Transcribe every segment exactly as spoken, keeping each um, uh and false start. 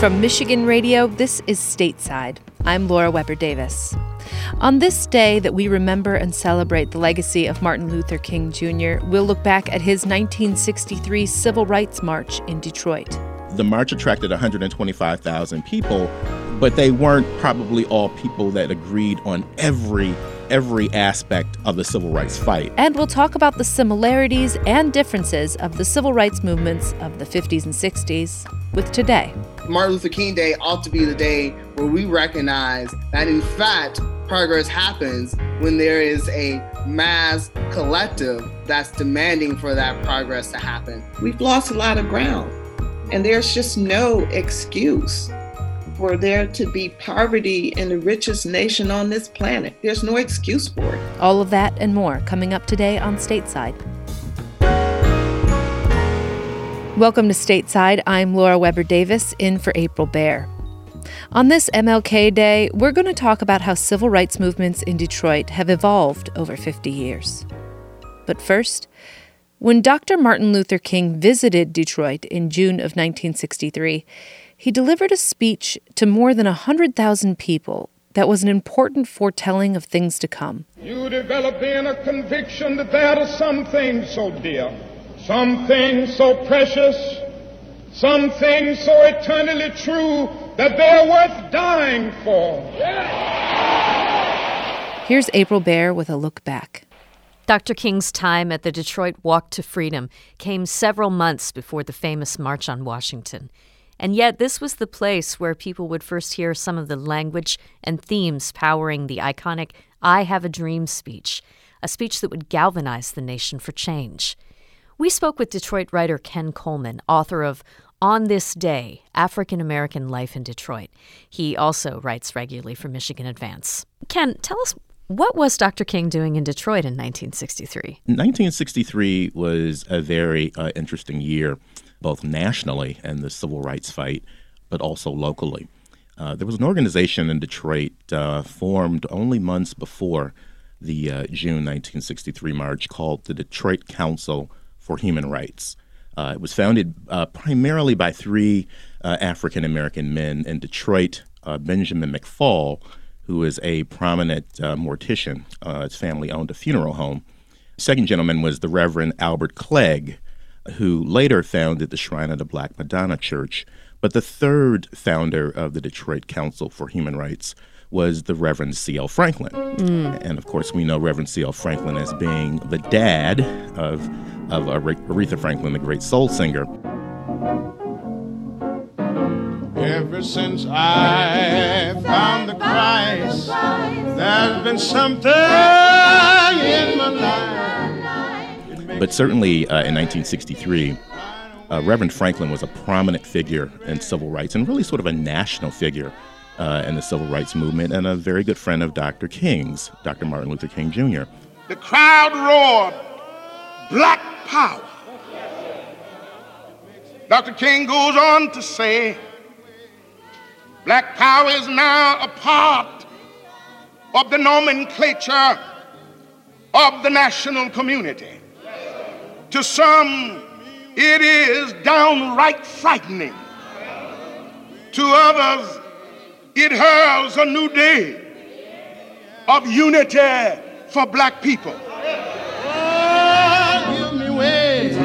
From Michigan Radio, this is Stateside. I'm Laura Weber Davis. On this day that we remember and celebrate the legacy of Martin Luther King Junior, we'll look back at his nineteen sixty-three Civil Rights March in Detroit. The march attracted one hundred twenty-five thousand people, but they weren't probably all people that agreed on every every aspect of the civil rights fight. And we'll talk about the similarities and differences of the civil rights movements of the fifties and sixties with today. Martin Luther King Day ought to be the day where we recognize that, in fact, progress happens when there is a mass collective that's demanding for that progress to happen. We've lost a lot of ground, and there's just no excuse for there to be poverty in the richest nation on this planet. There's no excuse for it. All of that and more coming up today on Stateside. Welcome to Stateside. I'm Laura Weber Davis, in for April Baer. On this M L K Day, we're going to talk about how civil rights movements in Detroit have evolved over fifty years. But first, when Doctor Martin Luther King visited Detroit in June of nineteen sixty-three, he delivered a speech to more than one hundred thousand people that was an important foretelling of things to come. You develop then a conviction that there are some things so dear, some things so precious, some things so eternally true that they're worth dying for. Here's April Baer with a look back. Doctor King's time at the Detroit Walk to Freedom came several months before the famous March on Washington. And yet this was the place where people would first hear some of the language and themes powering the iconic I Have a Dream speech, a speech that would galvanize the nation for change. We spoke with Detroit writer Ken Coleman, author of On This Day, African American Life in Detroit. He also writes regularly for Michigan Advance. Ken, tell us, what was Doctor King doing in Detroit in nineteen sixty-three? nineteen sixty-three was a very uh, interesting year, both nationally and the civil rights fight, but also locally. Uh, there was an organization in Detroit uh, formed only months before the uh, June nineteen sixty-three march called the Detroit Council for Human Rights. Uh, it was founded uh, primarily by three uh, African-American men in Detroit. uh, Benjamin McFall, who is a prominent uh, mortician. Uh, his family owned a funeral home. Second gentleman was the Reverend Albert Clegg, who later founded the Shrine of the Black Madonna Church. But the third founder of the Detroit Council for Human Rights was the Reverend C L Franklin. Mm. And of course, we know Reverend C L Franklin as being the dad of, of Aretha Franklin, the great soul singer. Ever since I found the Christ, there's been something in my life. But certainly uh, in nineteen sixty-three, uh, Reverend Franklin was a prominent figure in civil rights and really sort of a national figure uh, in the civil rights movement, and a very good friend of Doctor King's, Doctor Martin Luther King Junior The crowd roared, "Black power." Doctor King goes on to say, black power is now a part of the nomenclature of the national community. To some, it is downright frightening. To others, it heralds a new day of unity for black people. Oh, give me way.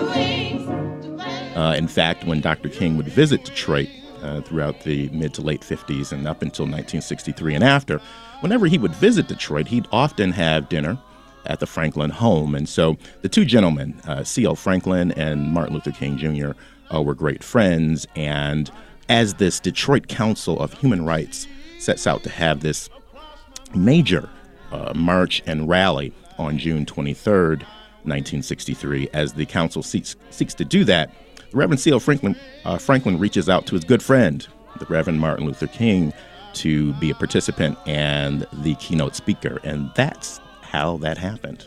Uh, in fact, when Doctor King would visit Detroit uh, throughout the mid to late fifties and up until nineteen sixty-three and after, whenever he would visit Detroit, he'd often have dinner at the Franklin home. And so the two gentlemen, uh, C L Franklin and Martin Luther King Junior, uh, were great friends. And as this Detroit Council of Human Rights sets out to have this major uh, march and rally on June twenty-third, nineteen sixty-three, as the council seeks, seeks to do that, the Reverend C L Franklin, uh, Franklin reaches out to his good friend, the Reverend Martin Luther King, to be a participant and the keynote speaker. And that's how that happened.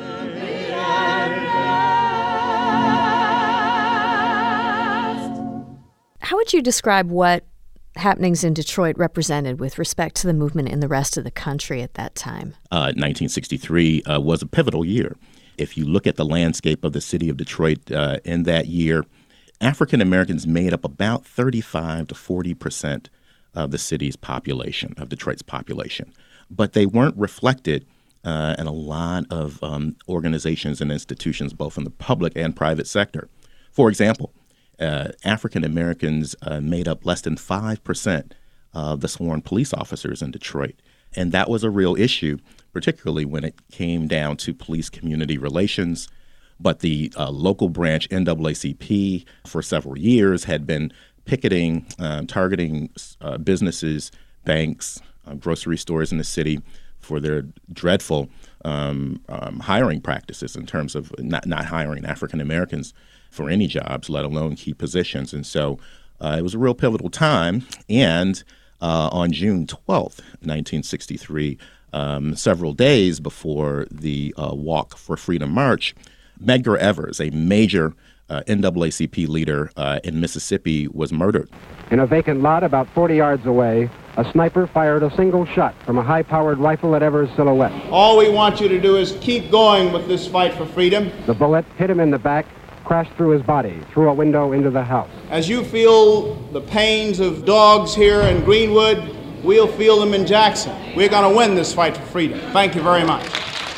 How would you describe what happenings in Detroit represented with respect to the movement in the rest of the country at that time? Uh, nineteen sixty-three uh, was a pivotal year. If you look at the landscape of the city of Detroit uh, in that year, African Americans made up about thirty-five to forty percent of the city's population, of Detroit's population. But they weren't reflected uh, in a lot of um, organizations and institutions, both in the public and private sector. For example, uh, African Americans uh, made up less than five percent of the sworn police officers in Detroit. And that was a real issue, particularly when it came down to police community relations. But the uh, local branch, N double A C P, for several years had been picketing, uh, targeting uh, businesses, banks, uh, grocery stores in the city for their dreadful um, um, hiring practices in terms of not, not hiring African Americans for any jobs, let alone key positions. And so uh, it was a real pivotal time. And uh, on June twelfth, nineteen sixty-three, um, several days before the uh, Walk for Freedom March, Medgar Evers, a major uh, N double A C P leader uh, in Mississippi, was murdered. In a vacant lot about forty yards away, a sniper fired a single shot from a high-powered rifle at Evers' silhouette. All we want you to do is keep going with this fight for freedom. The bullet hit him in the back, crashed through his body, through a window into the house. As you feel the pains of dogs here in Greenwood, we'll feel them in Jackson. We're going to win this fight for freedom. Thank you very much.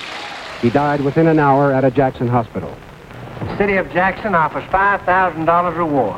He died within an hour at a Jackson hospital. The city of Jackson offers five thousand dollars reward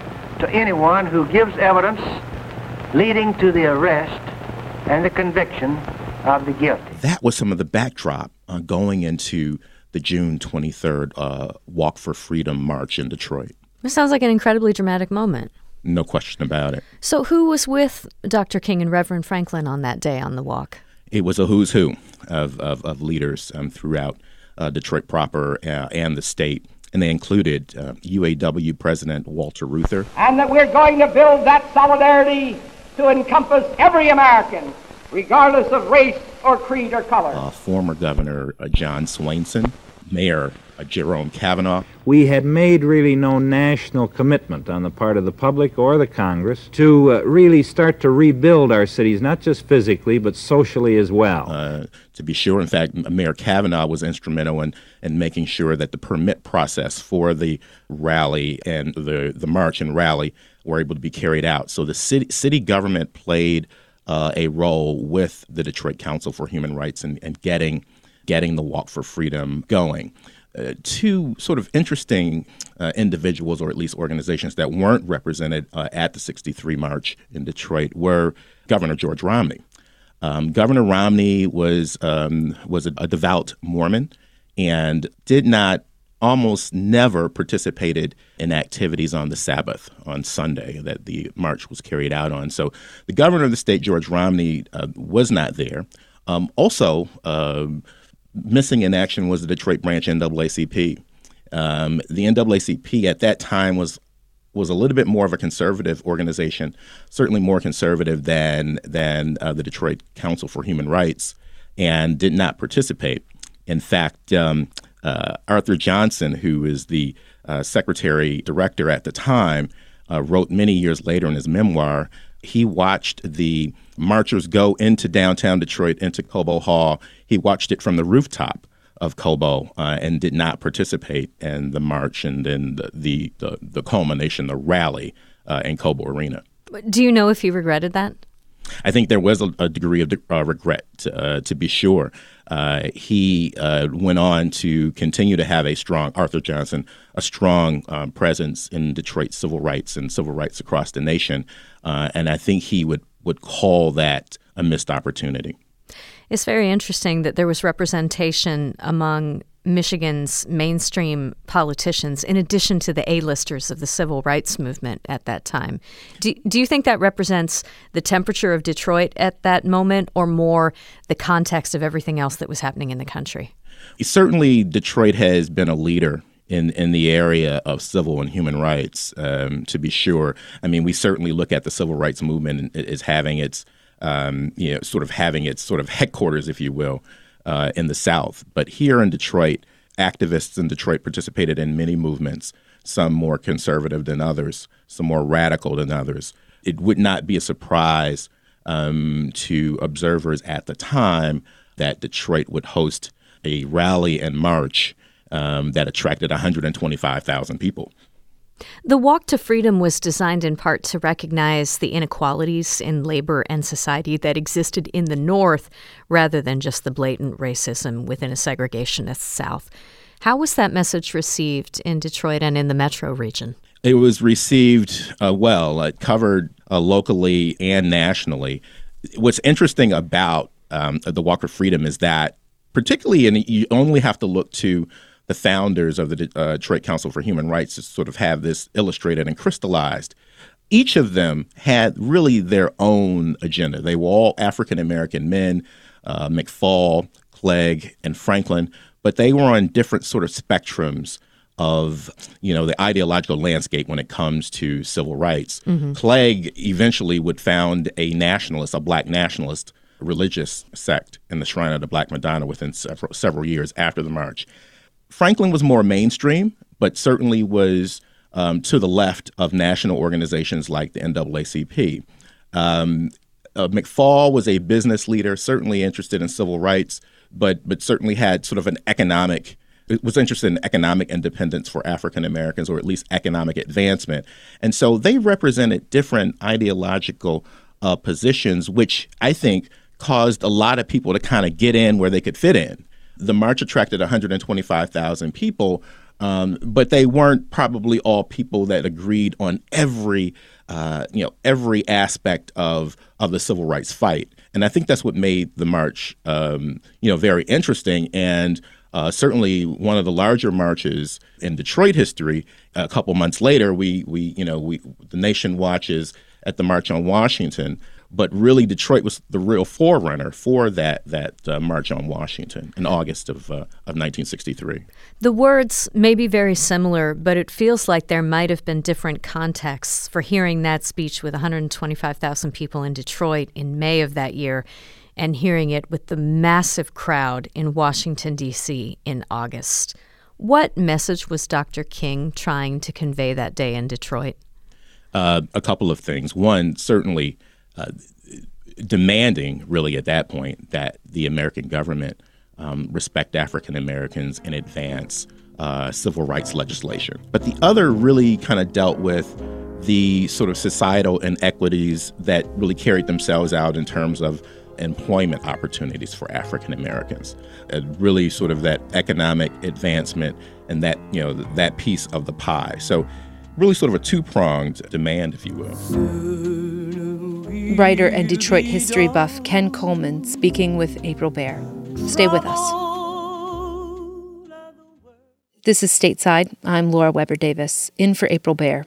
to anyone who gives evidence leading to the arrest and the conviction of the guilty. That was some of the backdrop uh, going into the June twenty-third uh, Walk for Freedom March in Detroit. It sounds like an incredibly dramatic moment. No question about it. So who was with Doctor King and Reverend Franklin on that day on the walk? It was a who's who of, of, of leaders um, throughout uh, Detroit proper uh, and the state. And they included uh, U A W President Walter Reuther. And that we're going to build that solidarity to encompass every American, regardless of race or creed or color. Uh, former Governor uh, John Swainson, Mayor uh, Jerome Kavanaugh. We had made really no national commitment on the part of the public or the Congress to uh, really start to rebuild our cities, not just physically, but socially as well. Uh, to be sure, in fact, Mayor Kavanaugh was instrumental in, in making sure that the permit process for the rally and the, the march and rally were able to be carried out. So the city, city government played uh, a role with the Detroit Council for Human Rights and in, in getting getting the Walk for Freedom going. Uh, two sort of interesting uh, individuals, or at least organizations, that weren't represented uh, at the sixty-three March in Detroit were Governor George Romney. Um, Governor Romney was um, was a, a devout Mormon and did not, almost never participated in activities on the Sabbath, on Sunday, that the march was carried out on. So the governor of the state, George Romney, uh, was not there. Um, also, uh, missing in action was the Detroit branch N double A C P. Um, the N double A C P at that time was was a little bit more of a conservative organization, certainly more conservative than than uh, the Detroit Council for Human Rights, and did not participate. In fact, um, uh, Arthur Johnson, who is the uh, secretary director at the time, uh, wrote many years later in his memoir, he watched the marchers go into downtown Detroit, into Cobo Hall. He watched it from the rooftop of Cobo uh, and did not participate in the march and then the the, the, the culmination, the rally uh, in Cobo Arena. Do you know if he regretted that? I think there was a, a degree of uh, regret, uh, to be sure. Uh, he uh, went on to continue to have a strong, Arthur Johnson, a strong um, presence in Detroit civil rights and civil rights across the nation. Uh, and I think he would, would call that a missed opportunity. It's very interesting that there was representation among Michigan's mainstream politicians, in addition to the A-listers of the civil rights movement at that time. Do, do you think that represents the temperature of Detroit at that moment, or more the context of everything else that was happening in the country? Certainly, Detroit has been a leader in, in the area of civil and human rights, um, to be sure. I mean, we certainly look at the civil rights movement as having its, um, you know, sort of having its sort of headquarters, if you will, Uh, in the South. But here in Detroit, activists in Detroit participated in many movements, some more conservative than others, some more radical than others. It would not be a surprise um, to observers at the time that Detroit would host a rally and march um, that attracted one hundred twenty-five thousand people. The Walk to Freedom was designed in part to recognize the inequalities in labor and society that existed in the North rather than just the blatant racism within a segregationist South. How was that message received in Detroit and in the metro region? It was received uh, well. It covered uh, locally and nationally. What's interesting about um, the Walk of Freedom is that, particularly, and you only have to look to the founders of the uh, Detroit Council for Human Rights to sort of have this illustrated and crystallized. Each of them had really their own agenda. They were all African-American men, uh, McFall, Clegg, and Franklin, but they were on different sort of spectrums of, you know, the ideological landscape when it comes to civil rights. Mm-hmm. Clegg eventually would found a nationalist, a black nationalist religious sect in the Shrine of the Black Madonna within several, several years after the march. Franklin was more mainstream, but certainly was um, to the left of national organizations like the N double A C P. Um, uh, McFall was a business leader, certainly interested in civil rights, but but certainly had sort of an economic, was interested in economic independence for African Americans, or at least economic advancement. And so they represented different ideological uh, positions, which I think caused a lot of people to kind of get in where they could fit in. The march attracted one hundred twenty-five thousand people, um, but they weren't probably all people that agreed on every, uh, you know, every aspect of of the civil rights fight. And I think that's what made the march, um, you know, very interesting. And uh, certainly one of the larger marches in Detroit history. A couple months later, we we you know we the nation watches at the March on Washington. But really, Detroit was the real forerunner for that that uh, March on Washington in August of uh, of nineteen sixty-three. The words may be very similar, but it feels like there might have been different contexts for hearing that speech with one hundred twenty-five thousand people in Detroit in May of that year and hearing it with the massive crowd in Washington, D C in August. What message was Doctor King trying to convey that day in Detroit? Uh, a couple of things. One, certainly Uh, demanding, really, at that point, that the American government um, respect African Americans and advance uh, civil rights legislation. But the other really kind of dealt with the sort of societal inequities that really carried themselves out in terms of employment opportunities for African Americans, and really sort of that economic advancement and that, you know, that piece of the pie. So really sort of a two-pronged demand, if you will. Writer and Detroit history buff Ken Coleman speaking with April Baer. Stay with us. This is Stateside. I'm Laura Weber Davis, in for April Baer.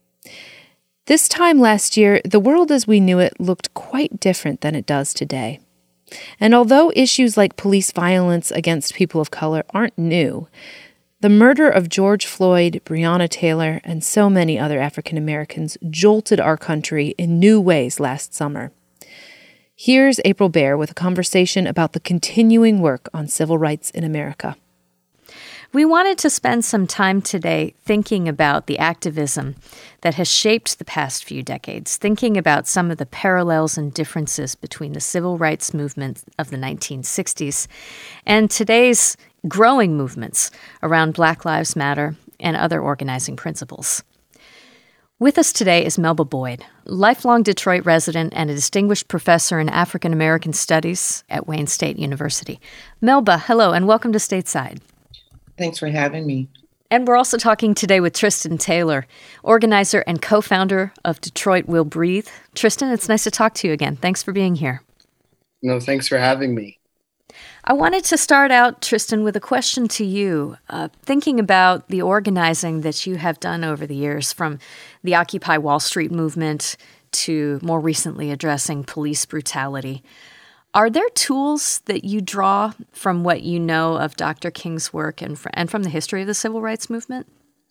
This time last year, the world as we knew it looked quite different than it does today. And although issues like police violence against people of color aren't new, the murder of George Floyd, Breonna Taylor, and so many other African Americans jolted our country in new ways last summer. Here's April Baer with a conversation about the continuing work on civil rights in America. We wanted to spend some time today thinking about the activism that has shaped the past few decades, thinking about some of the parallels and differences between the civil rights movement of the nineteen sixties and today's growing movements around Black Lives Matter and other organizing principles. With us today is Melba Boyd, lifelong Detroit resident and a distinguished professor in African American Studies at Wayne State University. Melba, hello, and welcome to Stateside. Thanks for having me. And we're also talking today with Tristan Taylor, organizer and co-founder of Detroit Will Breathe. Tristan, it's nice to talk to you again. Thanks for being here. No, thanks for having me. I wanted to start out, Tristan, with a question to you. Uh, thinking about the organizing that you have done over the years, from the Occupy Wall Street movement to more recently addressing police brutality, are there tools that you draw from what you know of Doctor King's work and, fr- and from the history of the civil rights movement?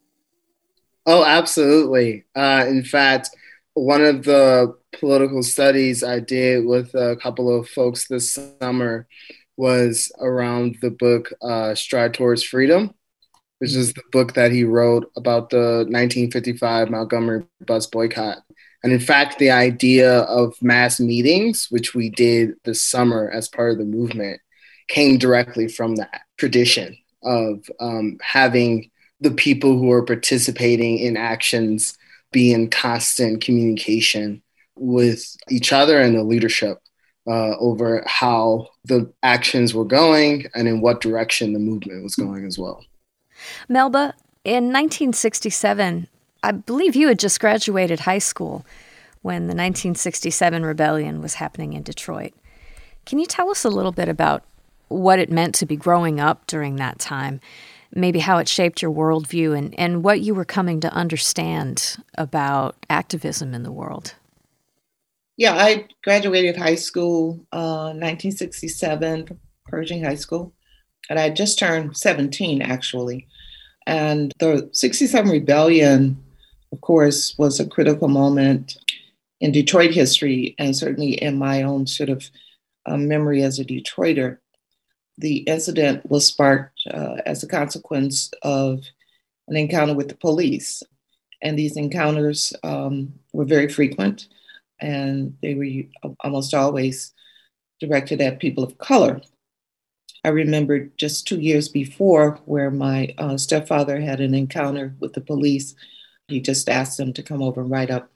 Oh, absolutely. Uh, in fact, one of the political studies I did with a couple of folks this summer was around the book uh, Stride Towards Freedom, which is the book that he wrote about the nineteen fifty-five Montgomery bus boycott. And in fact, the idea of mass meetings, which we did this summer as part of the movement, came directly from that tradition of um, having the people who are participating in actions be in constant communication with each other and the leadership uh, over how the actions were going and in what direction the movement was going as well. Melba, in nineteen sixty-seven, I believe you had just graduated high school when the nineteen sixty-seven rebellion was happening in Detroit. Can you tell us a little bit about what it meant to be growing up during that time, maybe how it shaped your worldview and, and what you were coming to understand about activism in the world? Yeah, I graduated high school uh, nineteen sixty-seven from Pershing High School, and I just turned seventeen, actually. And the sixty-seven rebellion, of course, was a critical moment in Detroit history, and certainly in my own sort of uh, memory as a Detroiter. The incident was sparked uh, as a consequence of an encounter with the police. And these encounters um, were very frequent, and they were almost always directed at people of color. I remember just two years before where my uh, stepfather had an encounter with the police. He just asked them to come over and write up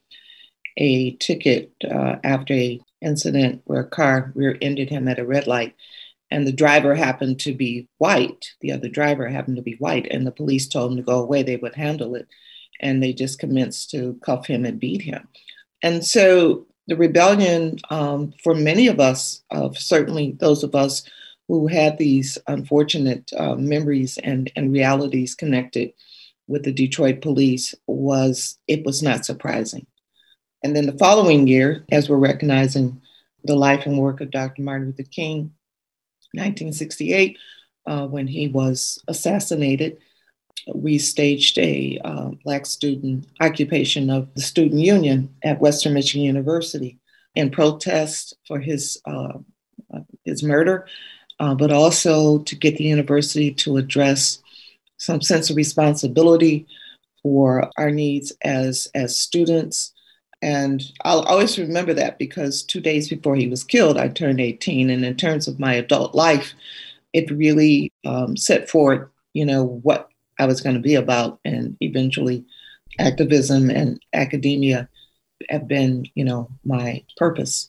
a ticket uh, after an incident where a car rear-ended him at a red light. And the driver happened to be white. The other driver happened to be white, and the police told him to go away. They would handle it. And they just commenced to cuff him and beat him. And so the rebellion, um, for many of us, uh, certainly those of us who had these unfortunate uh, memories and, and realities connected with the Detroit police, was, it was not surprising. And then the following year, as we're recognizing the life and work of Doctor Martin Luther King, nineteen sixty-eight, uh, when he was assassinated, we staged a uh, Black student occupation of the student union at Western Michigan University in protest for his, uh, his murder, uh, but also to get the university to address some sense of responsibility for our needs as, as students. And I'll always remember that because two days before he was killed, I turned eighteen. And in terms of my adult life, it really um, set forward, you know, what I was going to be about. And eventually activism and academia have been, you know, my purpose.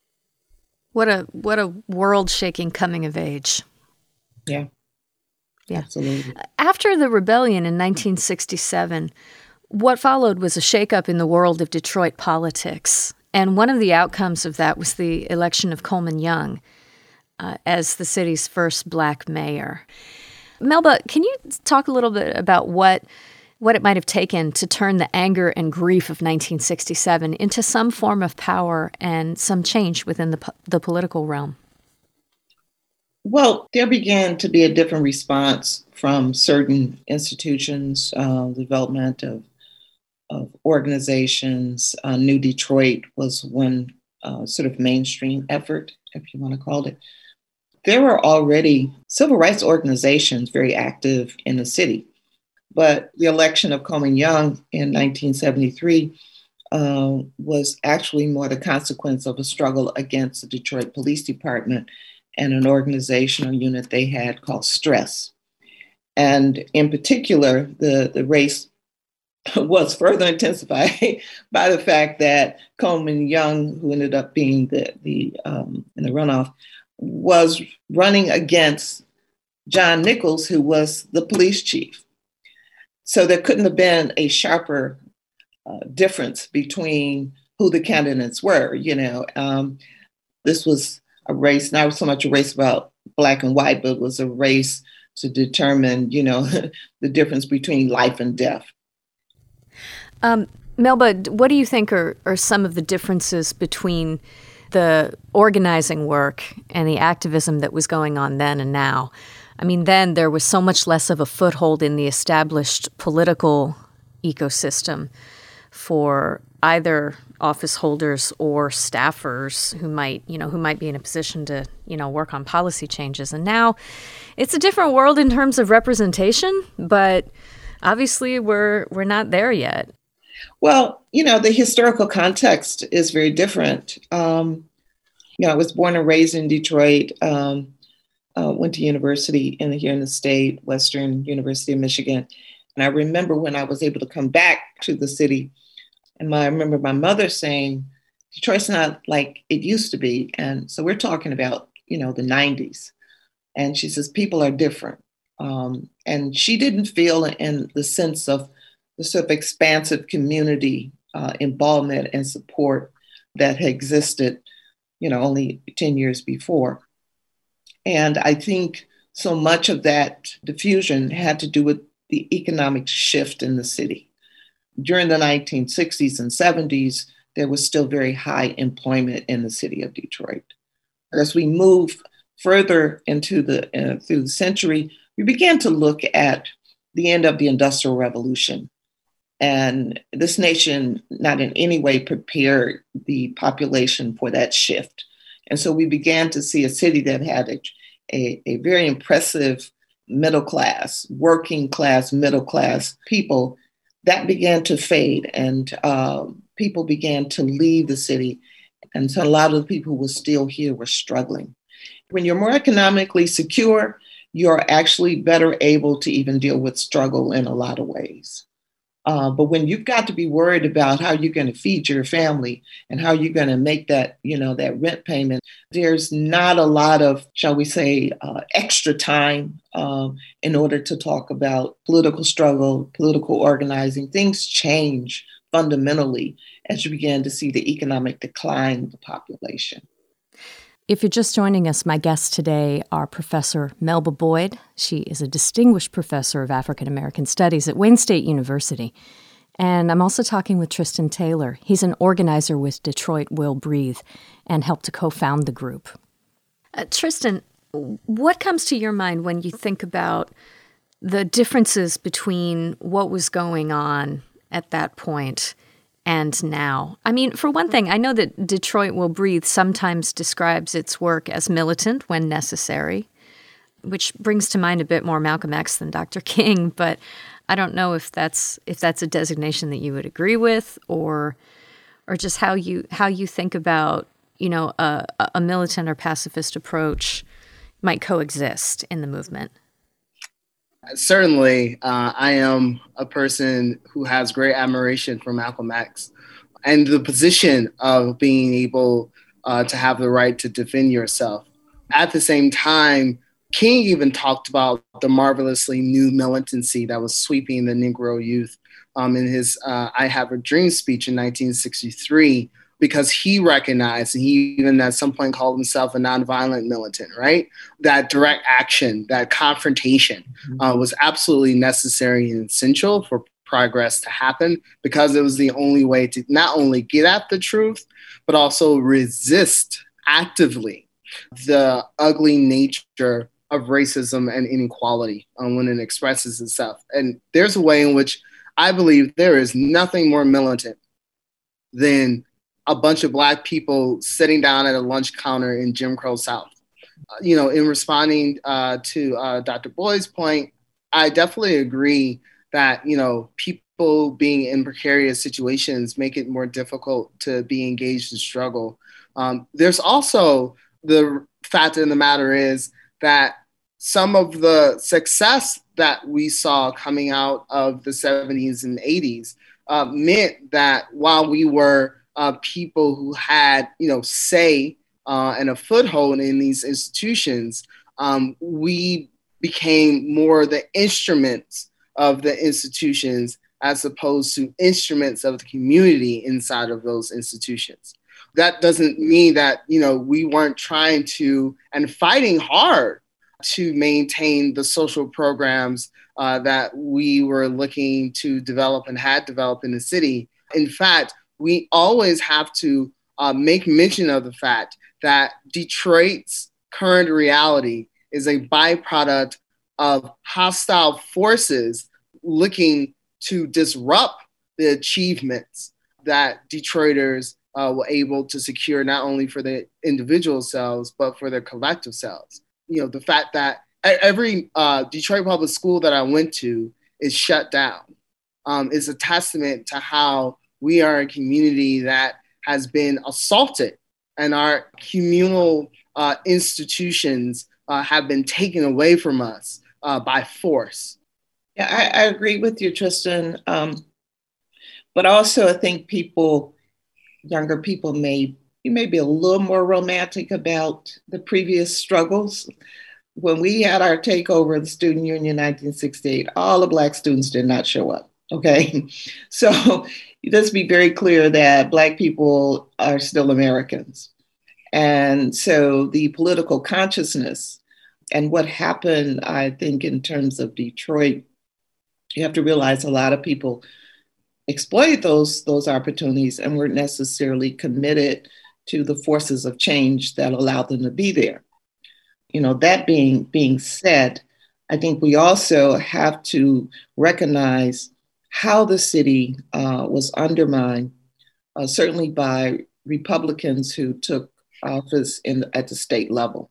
What a what a world-shaking coming of age. Yeah. Yeah. Absolutely. After the rebellion in nineteen sixty-seven, what followed was a shakeup in the world of Detroit politics. And one of the outcomes of that was the election of Coleman Young uh, as the city's first Black mayor. Melba, can you talk a little bit about what what it might have taken to turn the anger and grief of nineteen sixty-seven into some form of power and some change within the, the political realm? Well, there began to be a different response from certain institutions, uh, development of of organizations. Uh, New Detroit was one uh, sort of mainstream effort, if you want to call it. There were already civil rights organizations very active in the city, but the election of Coleman Young in nineteen seventy-three uh, was actually more the consequence of a struggle against the Detroit Police Department and an organizational unit they had called STRESS. And in particular, the, the race was further intensified by the fact that Coleman Young, who ended up being the, the um, in the runoff, was running against John Nichols, who was the police chief. So there couldn't have been a sharper uh, difference between who the candidates were. You know, um, this was a race, not so much a race about Black and white, but it was a race to determine, you know, the difference between life and death. Um, Melba, what do you think are, are some of the differences between the organizing work and the activism that was going on then and now? I mean, then there was so much less of a foothold in the established political ecosystem for either office holders or staffers who might, you know, who might be in a position to, you know, work on policy changes. And now it's a different world in terms of representation, but obviously we're we're not there yet. Well, you know, the historical context is very different. Um, you know, I was born and raised in Detroit, um, uh, went to university in here in the state, Western University of Michigan. And I remember when I was able to come back to the city, and my, I remember my mother saying, Detroit's not like it used to be. And so we're talking about, you know, the nineties. And she says, people are different. Um, and she didn't feel in the sense of the sort of expansive community uh, involvement and support that had existed, you know, only ten years before. And I think so much of that diffusion had to do with the economic shift in the city. During the nineteen sixties and seventies, there was still very high employment in the city of Detroit. As we move further into the uh, through the century, we began to look at the end of the Industrial Revolution. And this nation not in any way prepared the population for that shift. And so we began to see a city that had a, a, a very impressive middle class, working class, middle class people. That began to fade, and uh, people began to leave the city. And so a lot of the people who were still here were struggling. When you're more economically secure, you're actually better able to even deal with struggle in a lot of ways. Uh, but when you've got to be worried about how you're going to feed your family and how you're going to make that, you know, that rent payment, there's not a lot of, shall we say, uh, extra time um, in order to talk about political struggle, political organizing. Things change fundamentally as you begin to see the economic decline of the population. If you're just joining us, my guests today are Professor Melba Boyd. She is a distinguished professor of African American Studies at Wayne State University. And I'm also talking with Tristan Taylor. He's an organizer with Detroit Will Breathe and helped to co-found the group. Uh, Tristan, what comes to your mind when you think about the differences between what was going on at that point and now? I mean, for one thing, I know that Detroit Will Breathe sometimes describes its work as militant when necessary, which brings to mind a bit more Malcolm X than Doctor King, but I don't know if that's if that's a designation that you would agree with, or or just how you how you think about, you know, a, a militant or pacifist approach might coexist in the movement. Certainly, uh, I am a person who has great admiration for Malcolm X and the position of being able uh, to have the right to defend yourself. At the same time, King even talked about the marvelously new militancy that was sweeping the Negro youth um, in his uh, I Have a Dream speech in nineteen sixty-three, because he recognized, and he even at some point called himself a nonviolent militant, right? That direct action, that confrontation uh, was absolutely necessary and essential for progress to happen, because it was the only way to not only get at the truth, but also resist actively the ugly nature of racism and inequality um, when it expresses itself. And there's a way in which I believe there is nothing more militant than a bunch of Black people sitting down at a lunch counter in Jim Crow South. Uh, you know, in responding uh, to uh, Doctor Boyd's point, I definitely agree that, you know, people being in precarious situations make it more difficult to be engaged in struggle. Um, there's also the fact of the matter is that some of the success that we saw coming out of the seventies and eighties uh, meant that while we were Uh, people who had, you know, say uh, and a foothold in these institutions, um, we became more the instruments of the institutions as opposed to instruments of the community inside of those institutions. That doesn't mean that, you know, we weren't trying to and fighting hard to maintain the social programs uh, that we were looking to develop and had developed in the city. In fact, we always have to uh, make mention of the fact that Detroit's current reality is a byproduct of hostile forces looking to disrupt the achievements that Detroiters uh, were able to secure, not only for their individual selves, but for their collective selves. You know, the fact that every uh, Detroit public school that I went to is shut down um, is a testament to how we are a community that has been assaulted, and our communal uh, institutions uh, have been taken away from us uh, by force. Yeah, I, I agree with you, Tristan. Um, but also, I think people, younger people, may you may be a little more romantic about the previous struggles. When we had our takeover of the student union in nineteen sixty-eight, all the Black students did not show up. Okay, so let's be very clear that Black people are still Americans, and so the political consciousness and what happened, I think, in terms of Detroit, you have to realize a lot of people exploited those, those opportunities and weren't necessarily committed to the forces of change that allowed them to be there. You know, that being, being said, I think we also have to recognize how the city uh, was undermined, uh, certainly by Republicans who took office in, at the state level.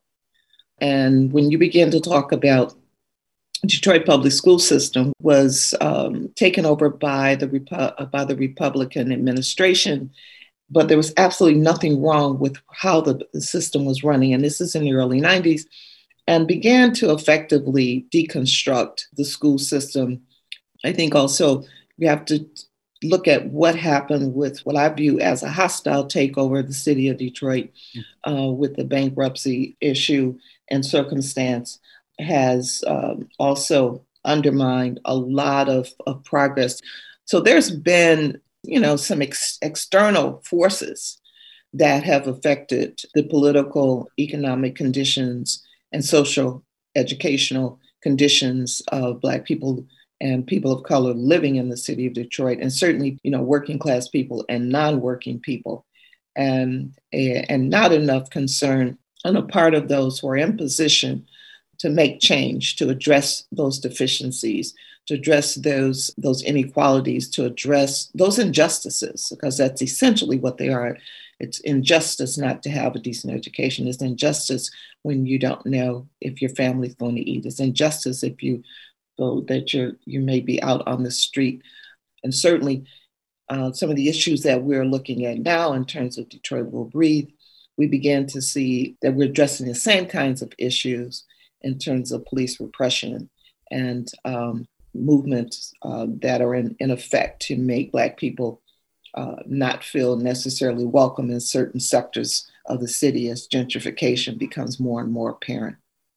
And when you begin to talk about Detroit public school system was um, taken over by the Repu- by the Republican administration, but there was absolutely nothing wrong with how the, the system was running. And this is in the early nineties, and began to effectively deconstruct the school system. I think also we have to look at what happened with what I view as a hostile takeover of the city of Detroit uh, with the bankruptcy issue and circumstance has um, also undermined a lot of, of progress. So there's been, you know, some ex- external forces that have affected the political, economic conditions and social, educational conditions of Black people and people of color living in the city of Detroit, and certainly, you know, working class people and non-working people, and, and not enough concern on the part of those who are in position to make change, to address those deficiencies, to address those, those inequalities, to address those injustices, because that's essentially what they are. It's injustice not to have a decent education. It's injustice when you don't know if your family's going to eat. It's injustice if you feel that you're, you may be out on the street. And certainly uh, some of the issues that we're looking at now in terms of Detroit Will Breathe, we begin to see that we're addressing the same kinds of issues in terms of police repression and um, movements uh, that are in, in effect to make Black people uh, not feel necessarily welcome in certain sectors of the city as gentrification becomes more and more apparent.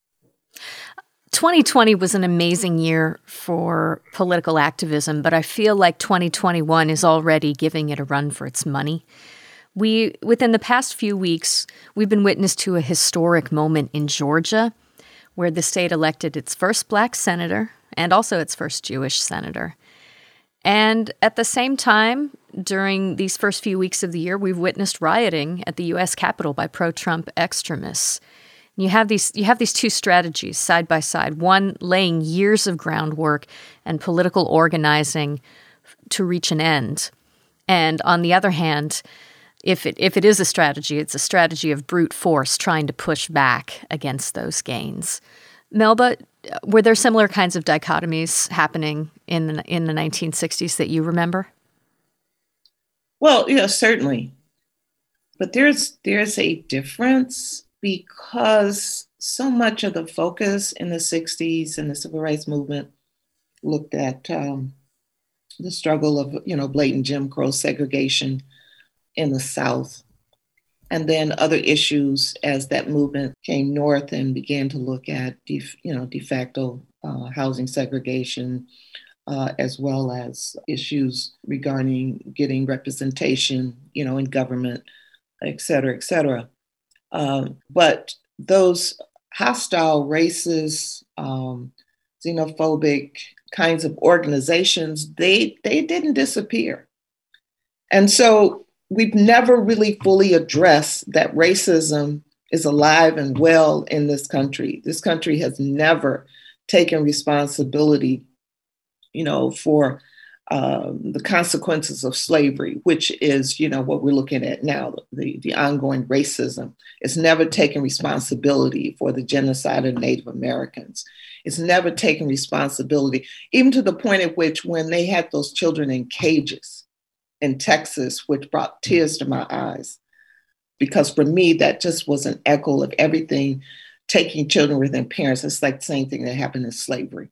twenty twenty was an amazing year for political activism, but I feel like twenty twenty-one is already giving it a run for its money. We, within the past few weeks, we've been witness to a historic moment in Georgia, where the state elected its first Black senator and also its first Jewish senator. And at the same time, during these first few weeks of the year, we've witnessed rioting at the U S Capitol by pro-Trump extremists. You have these you have these two strategies side by side, one laying years of groundwork and political organizing to reach an end. And on the other hand, if it if it is a strategy, it's a strategy of brute force trying to push back against those gains. Melba, were there similar kinds of dichotomies happening in the, in the nineteen sixties that you remember? Well, yeah, certainly. But there's there's a difference because so much of the focus in the sixties and the civil rights movement looked at um, the struggle of, you know, blatant Jim Crow segregation in the South, and then other issues as that movement came north and began to look at, de, you know, de facto uh, housing segregation, uh, as well as issues regarding getting representation, you know, in government, et cetera, et cetera. Um, but those hostile, racist, um, xenophobic kinds of organizations, they they didn't disappear. And so we've never really fully addressed that racism is alive and well in this country. This country has never taken responsibility, you know, for um, the consequences of slavery, which is, you know, what we're looking at now, the, the ongoing racism. It's never taken responsibility for the genocide of Native Americans. It's never taken responsibility, even to the point at which when they had those children in cages in Texas, which brought tears to my eyes, because for me, that just was an echo of everything, taking children with their parents. It's like the same thing that happened in slavery.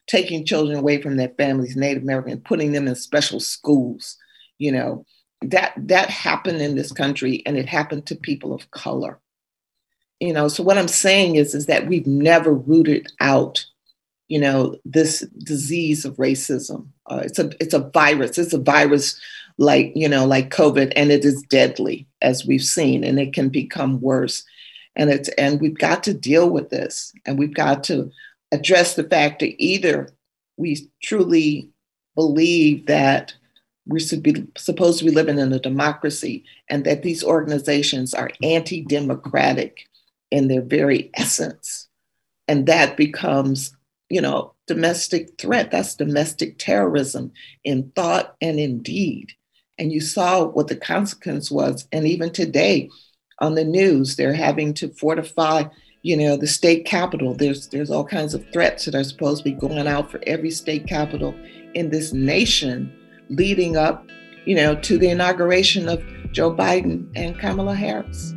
taking children away from their families, Native American, putting them in special schools. You know, that that happened in this country, and it happened to people of color. You know, so what I'm saying is, is that we've never rooted out, you know, this disease of racism. Uh, it's a it's a virus. It's a virus like, you know, like COVID, and it is deadly, as we've seen, and it can become worse. And it's and we've got to deal with this, and we've got to address the fact that either we truly believe that we're supposed to be living in a democracy, and that these organizations are anti-democratic in their very essence. And that becomes, you know, domestic threat. That's domestic terrorism in thought and in deed. And you saw what the consequence was. And even today on the news, they're having to fortify, you know, the state capitol. There's, there's all kinds of threats that are supposed to be going out for every state capitol in this nation, leading up, you know, to the inauguration of Joe Biden and Kamala Harris.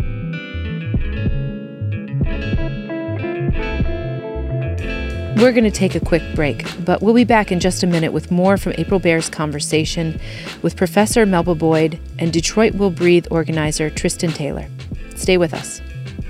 We're going to take a quick break, but we'll be back in just a minute with more from April Baer's conversation with Professor Melba Boyd and Detroit Will Breathe organizer Tristan Taylor. Stay with us.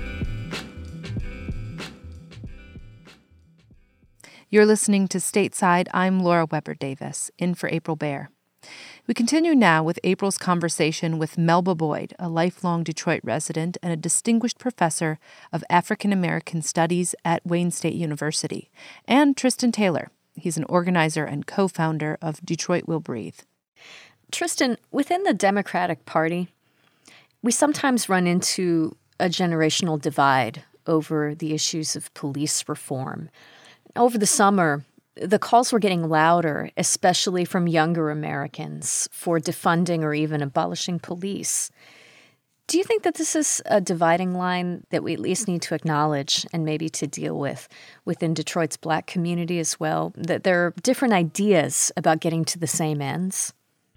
You're listening to Stateside. I'm Laura Weber Davis, in for April Baer. We continue now with April's conversation with Melba Boyd, a lifelong Detroit resident and a distinguished professor of African American Studies at Wayne State University, and Tristan Taylor. He's an organizer and co-founder of Detroit Will Breathe. Tristan, within the Democratic Party, we sometimes run into a generational divide over the issues of police reform. Over the summer, the calls were getting louder, especially from younger Americans, for defunding or even abolishing police. Do you think that this is a dividing line that we at least need to acknowledge and maybe to deal with within Detroit's Black community as well, that there are different ideas about getting to the same ends?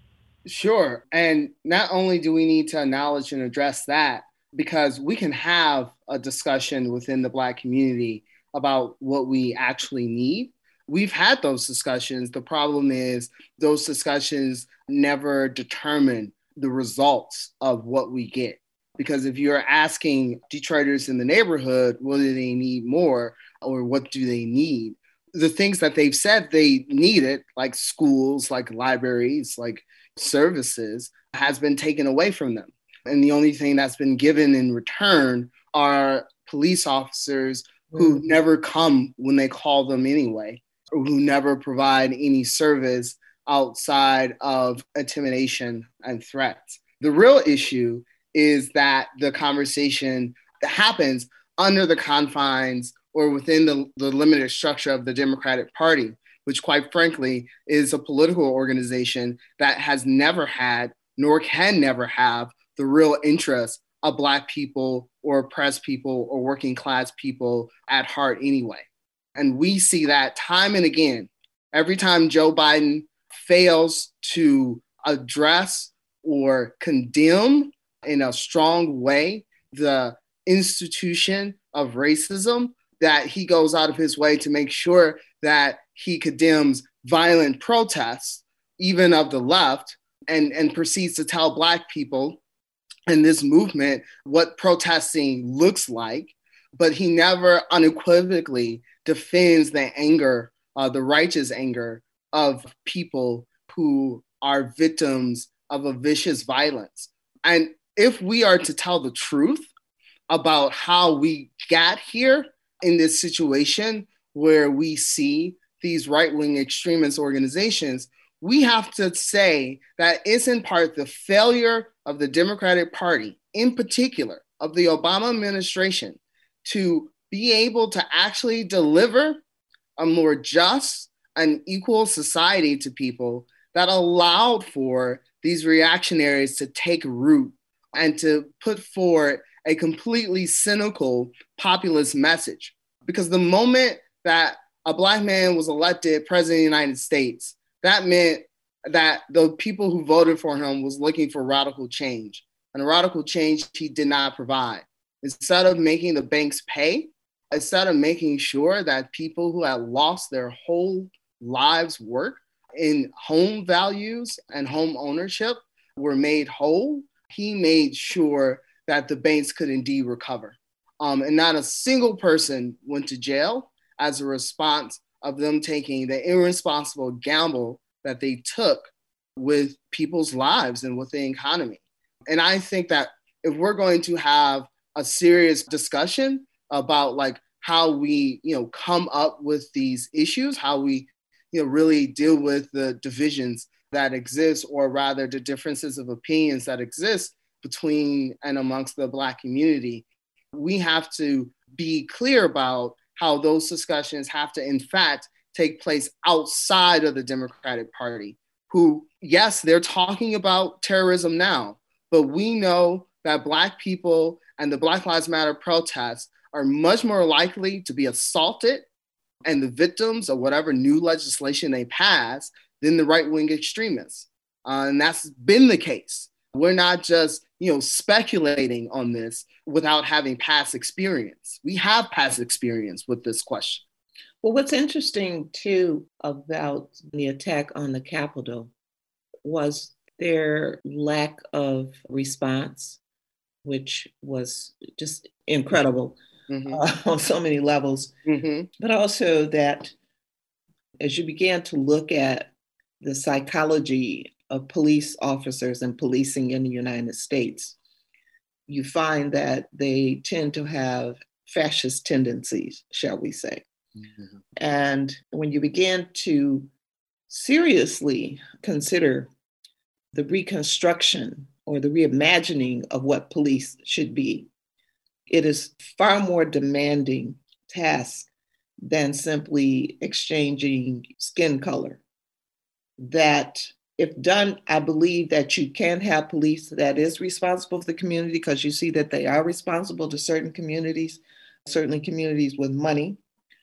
Sure. And not only do we need to acknowledge and address that, because we can have a discussion within the Black community about what we actually need. We've had those discussions. The problem is those discussions never determine the results of what we get. Because if you're asking Detroiters in the neighborhood, what do they need more or what do they need? The things that they've said they needed, like schools, like libraries, like services, has been taken away from them. And the only thing that's been given in return are police officers who never come when they call them anyway, or who never provide any service outside of intimidation and threats. The real issue is that the conversation that happens under the confines or within the, the limited structure of the Democratic Party, which quite frankly is a political organization that has never had, nor can never have, the real interest of Black people or oppressed people or working class people at heart anyway. And we see that time and again, every time Joe Biden fails to address or condemn in a strong way the institution of racism, that he goes out of his way to make sure that he condemns violent protests, even of the left, and, and proceeds to tell Black people in this movement what protesting looks like, but he never unequivocally defends the anger, uh, the righteous anger of people who are victims of a vicious violence. And if we are to tell the truth about how we got here in this situation where we see these right-wing extremist organizations, we have to say that it's in part the failure of the Democratic Party, in particular of the Obama administration, to be able to actually deliver a more just and equal society to people that allowed for these reactionaries to take root and to put forward a completely cynical populist message. Because the moment that a Black man was elected president of the United States, that meant that the people who voted for him was looking for radical change. And a radical change he did not provide. Instead of making the banks pay instead of making sure that people who had lost their whole lives' work in home values and home ownership were made whole, he made sure that the banks could indeed recover. Um, and not a single person went to jail as a response of them taking the irresponsible gamble that they took with people's lives and with the economy. And I think that if we're going to have a serious discussion about like how we, you know, come up with these issues, how we, you know, really deal with the divisions that exist, or rather the differences of opinions that exist between and amongst the Black community, we have to be clear about how those discussions have to, in fact, take place outside of the Democratic Party, who, yes, they're talking about terrorism now, but we know that Black people and the Black Lives Matter protests are much more likely to be assaulted and the victims of whatever new legislation they pass than the right-wing extremists. Uh, and that's been the case. We're not just, you know, speculating on this without having past experience. We have past experience with this question. Well, what's interesting too about the attack on the Capitol was their lack of response, which was just incredible mm-hmm. uh, on so many levels. Mm-hmm. But also that as you began to look at the psychology of police officers and policing in the United States, you find that they tend to have fascist tendencies, shall we say. Mm-hmm. And when you begin to seriously consider the reconstruction or the reimagining of what police should be, it is far more demanding task than simply exchanging skin color. That if done, I believe that you can have police that is responsible for the community, because you see that they are responsible to certain communities, certainly communities with money.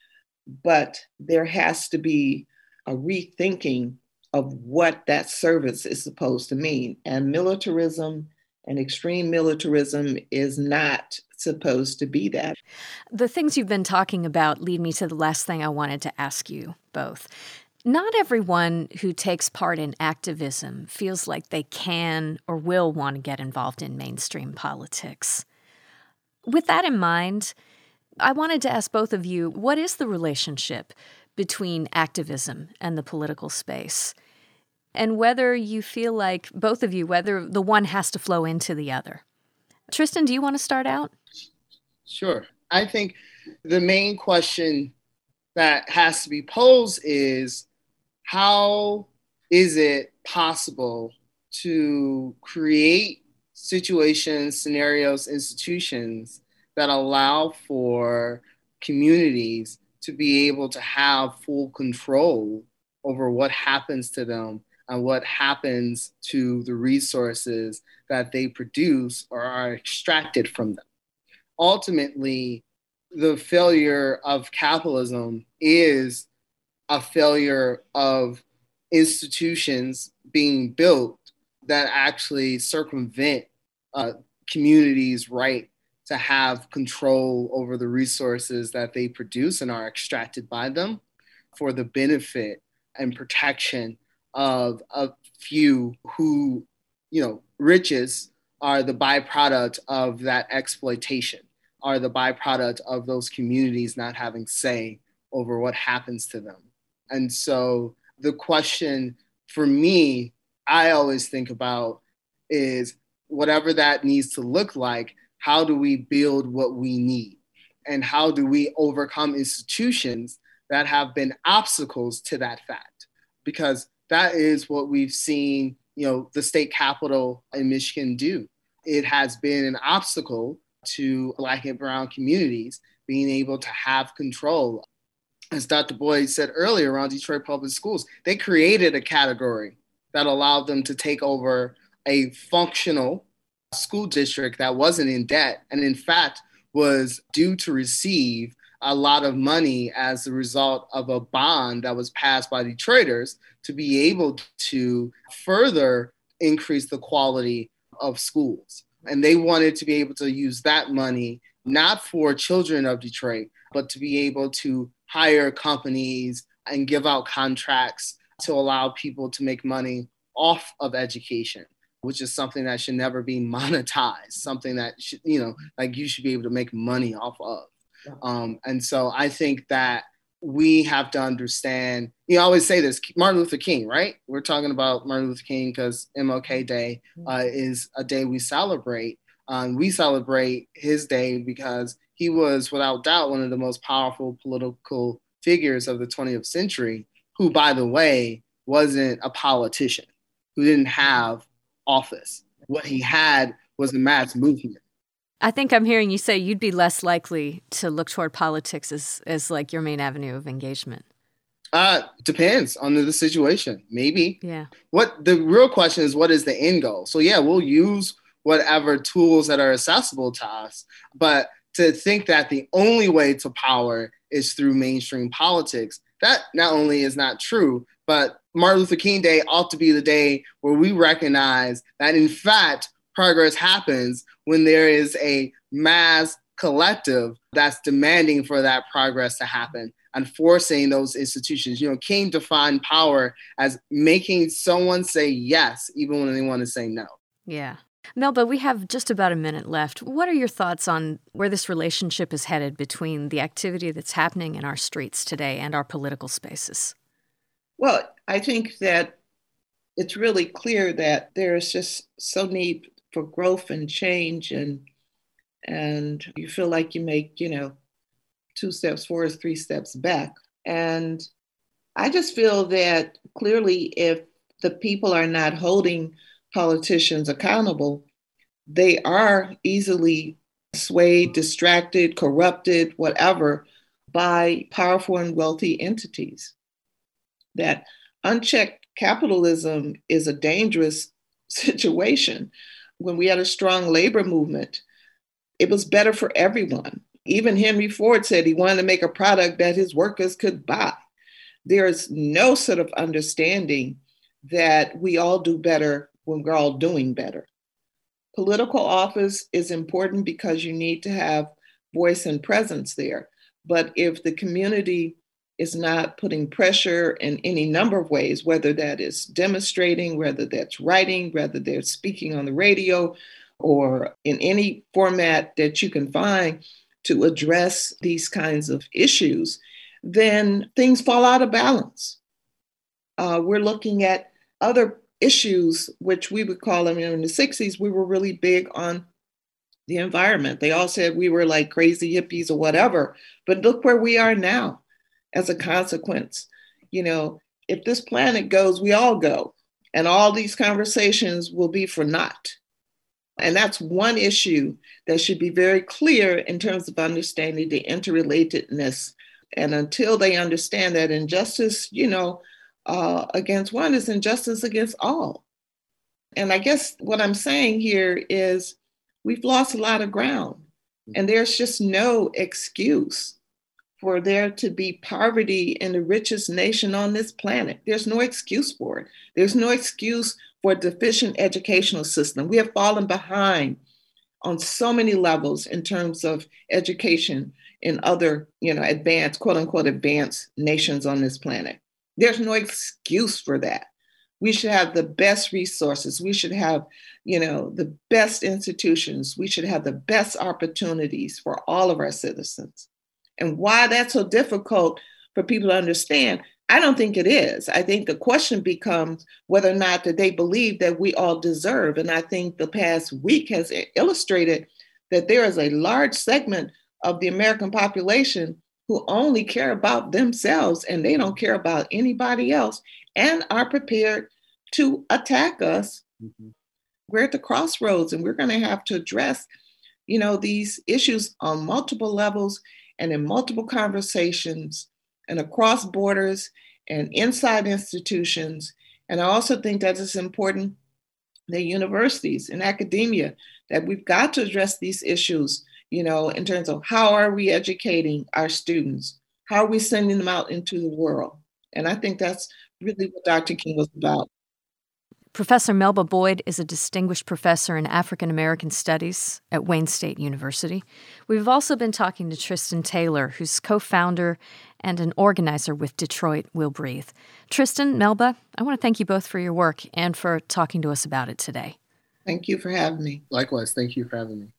But there has to be a rethinking of what that service is supposed to mean. And militarism and extreme militarism is not supposed to be that. The things you've been talking about lead me to the last thing I wanted to ask you both. Not everyone who takes part in activism feels like they can or will want to get involved in mainstream politics. With that in mind, I wanted to ask both of you, what is the relationship between activism and the political space? And whether you feel like, both of you, whether the one has to flow into the other. Tristan, do you want to start out? Sure. I think the main question that has to be posed is, how is it possible to create situations, scenarios, institutions that allow for communities to be able to have full control over what happens to them and what happens to the resources that they produce or are extracted from them? Ultimately, the failure of capitalism is a failure of institutions being built that actually circumvent uh, communities' right to have control over the resources that they produce and are extracted by them for the benefit and protection of a few who, you know, riches are the byproduct of that exploitation, are the byproduct of those communities not having say over what happens to them. And so the question for me, I always think about is, whatever that needs to look like, how do we build what we need? And how do we overcome institutions that have been obstacles to that fact? Because that is what we've seen, you know, the state capitol in Michigan do. It has been an obstacle to Black and Brown communities being able to have control. As Doctor Boyd said earlier, around Detroit Public Schools, they created a category that allowed them to take over a functional school district that wasn't in debt and in fact was due to receive a lot of money as a result of a bond that was passed by Detroiters to be able to further increase the quality of schools. And they wanted to be able to use that money not for children of Detroit, but to be able to hire companies and give out contracts to allow people to make money off of education, which is something that should never be monetized, something that should, you know, like you should be able to make money off of. Um, and so I think that we have to understand, you know, I always say this, Martin Luther King, right? We're talking about Martin Luther King because M L K Day uh, is a day we celebrate. Um, we celebrate his day because he was, without doubt, one of the most powerful political figures of the twentieth century, who, by the way, wasn't a politician, who didn't have office. What he had was a mass movement. I think I'm hearing you say you'd be less likely to look toward politics as, as like your main avenue of engagement. Uh, depends on the situation, maybe. Yeah. What the real question is, what is the end goal? So yeah, we'll use whatever tools that are accessible to us, but to think that the only way to power is through mainstream politics, that not only is not true, but Martin Luther King Day ought to be the day where we recognize that, in fact, progress happens when there is a mass collective that's demanding for that progress to happen and forcing those institutions. You know, King defined power as making someone say yes, even when they want to say no. Yeah. Melba, we have just about a minute left. What are your thoughts on where this relationship is headed between the activity that's happening in our streets today and our political spaces? Well, I think that it's really clear that there is just so need for growth and change, and and you feel like you make, you know, two steps forward, three steps back. And I just feel that clearly if the people are not holding politicians accountable, they are easily swayed, distracted, corrupted, whatever, by powerful and wealthy entities. That unchecked capitalism is a dangerous situation. When we had a strong labor movement, it was better for everyone. Even Henry Ford said he wanted to make a product that his workers could buy. There is no sort of understanding that we all do better when we're all doing better. Political office is important because you need to have voice and presence there. But if the community is not putting pressure in any number of ways, whether that is demonstrating, whether that's writing, whether they're speaking on the radio, or in any format that you can find to address these kinds of issues, then things fall out of balance. Uh, we're looking at other issues, which we would call them, you know, in the sixties, we were really big on the environment. They all said we were like crazy hippies or whatever, but look where we are now as a consequence. You know, if this planet goes, we all go, and all these conversations will be for naught. And that's one issue that should be very clear in terms of understanding the interrelatedness. And until they understand that injustice, you know, uh, against one is injustice against all. And I guess what I'm saying here is we've lost a lot of ground, and there's just no excuse for there to be poverty in the richest nation on this planet. There's no excuse for it. There's no excuse for a deficient educational system. We have fallen behind on so many levels in terms of education in other, you know, advanced, quote unquote, advanced nations on this planet. There's no excuse for that. We should have the best resources. We should have, you know, the best institutions. We should have the best opportunities for all of our citizens. And why that's so difficult for people to understand, I don't think it is. I think the question becomes whether or not that they believe that we all deserve. And I think the past week has illustrated that there is a large segment of the American population who only care about themselves and they don't care about anybody else and are prepared to attack us. Mm-hmm. We're at the crossroads, and we're going to have to address, you know, these issues on multiple levels and in multiple conversations and across borders and inside institutions. And I also think that it's important that universities and academia, that we've got to address these issues, you know, in terms of how are we educating our students? How are we sending them out into the world? And I think that's really what Doctor King was about. Professor Melba Boyd is a distinguished professor in African American Studies at Wayne State University. We've also been talking to Tristan Taylor, who's co-founder and an organizer with Detroit Will Breathe. Tristan, Melba, I want to thank you both for your work and for talking to us about it today. Thank you for having me. Likewise, thank you for having me.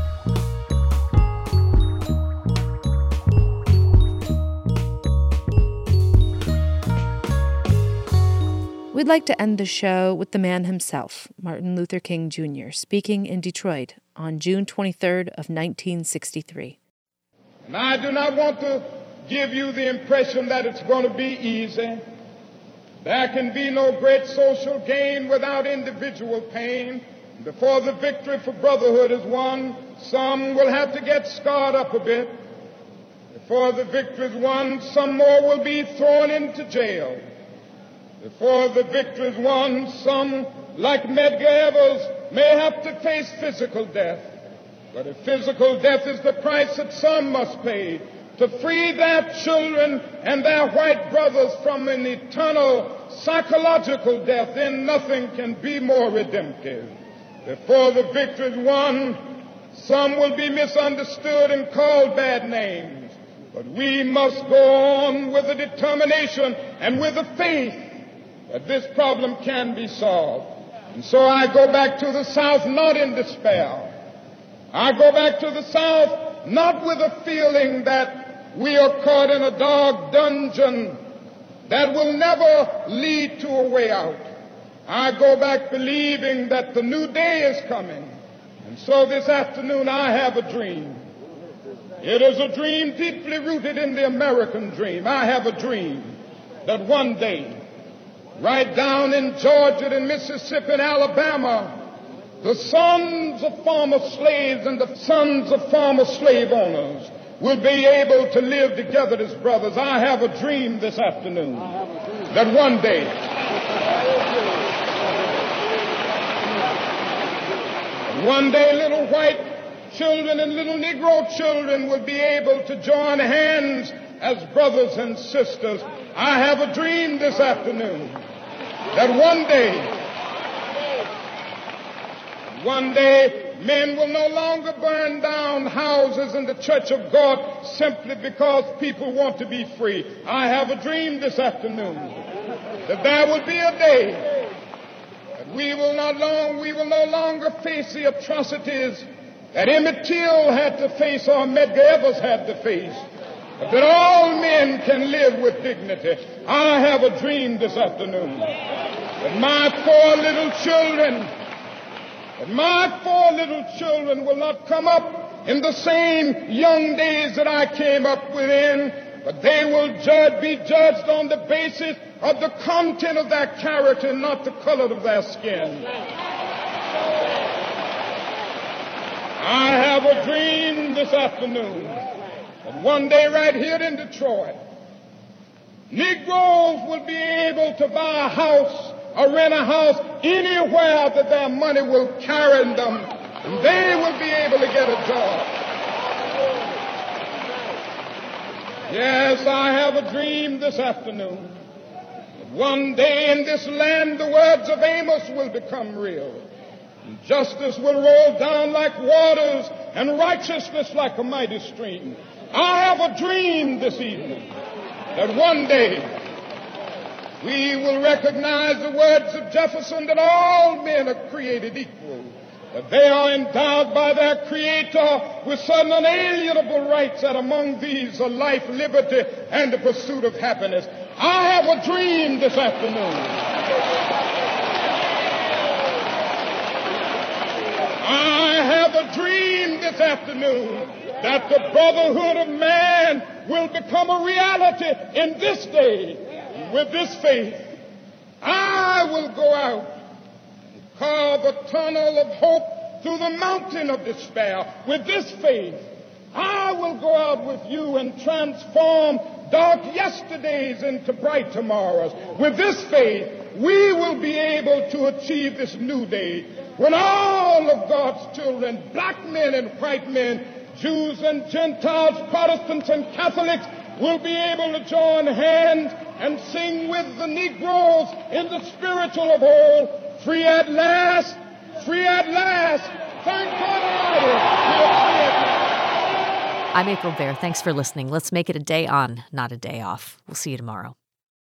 We'd like to end the show with the man himself, Martin Luther King Junior, speaking in Detroit on June twenty-third of nineteen sixty-three. And I do not want to give you the impression that it's going to be easy. There can be no great social gain without individual pain. Before the victory for brotherhood is won, some will have to get scarred up a bit. Before the victory is won, some more will be thrown into jail. Before the victory is won, some, like Medgar Evers, may have to face physical death. But if physical death is the price that some must pay to free their children and their white brothers from an eternal psychological death, then nothing can be more redemptive. Before the victory is won, some will be misunderstood and called bad names. But we must go on with a determination and with a faith that this problem can be solved. And so I go back to the South not in despair. I go back to the South not with a feeling that we are caught in a dark dungeon that will never lead to a way out. I go back believing that the new day is coming. And so this afternoon I have a dream. It is a dream deeply rooted in the American dream. I have a dream that one day, right down in Georgia and Mississippi and Alabama, the sons of former slaves and the sons of former slave owners will be able to live together as brothers. I have a dream this afternoon that one day, one day little white children and little Negro children will be able to join hands as brothers and sisters. I have a dream this afternoon that one day, one day, men will no longer burn down houses in the Church of God simply because people want to be free. I have a dream this afternoon that there will be a day that we will not long, we will no longer face the atrocities that Emmett Till had to face or Medgar Evers had to face, but that all men can live with dignity. I have a dream this afternoon that my four little children, that my four little children will not come up in the same young days that I came up within, but they will judge, be judged on the basis of the content of their character, not the color of their skin. I have a dream this afternoon that one day right here in Detroit, Negroes will be able to buy a house or rent a house anywhere that their money will carry them, and they will be able to get a job. Yes, I have a dream this afternoon that one day in this land the words of Amos will become real. And justice will roll down like waters and righteousness like a mighty stream. I have a dream this evening that one day we will recognize the words of Jefferson that all men are created equal, that they are endowed by their Creator with certain unalienable rights, that among these are life, liberty, and the pursuit of happiness. I have a dream this afternoon. I have a dream this afternoon that the brotherhood of man will become a reality in this day. With this faith, I will go out and carve a tunnel of hope through the mountain of despair. With this faith, I will go out with you and transform dark yesterdays into bright tomorrows. With this faith, we will be able to achieve this new day when all of God's children, black men and white men, Jews and Gentiles, Protestants and Catholics, will be able to join hands and sing with the Negroes in the spiritual of all, free at last, free at last. Thank God Almighty, we are free at last. I'm April Baer. Thanks for listening. Let's make it a day on, not a day off. We'll see you tomorrow.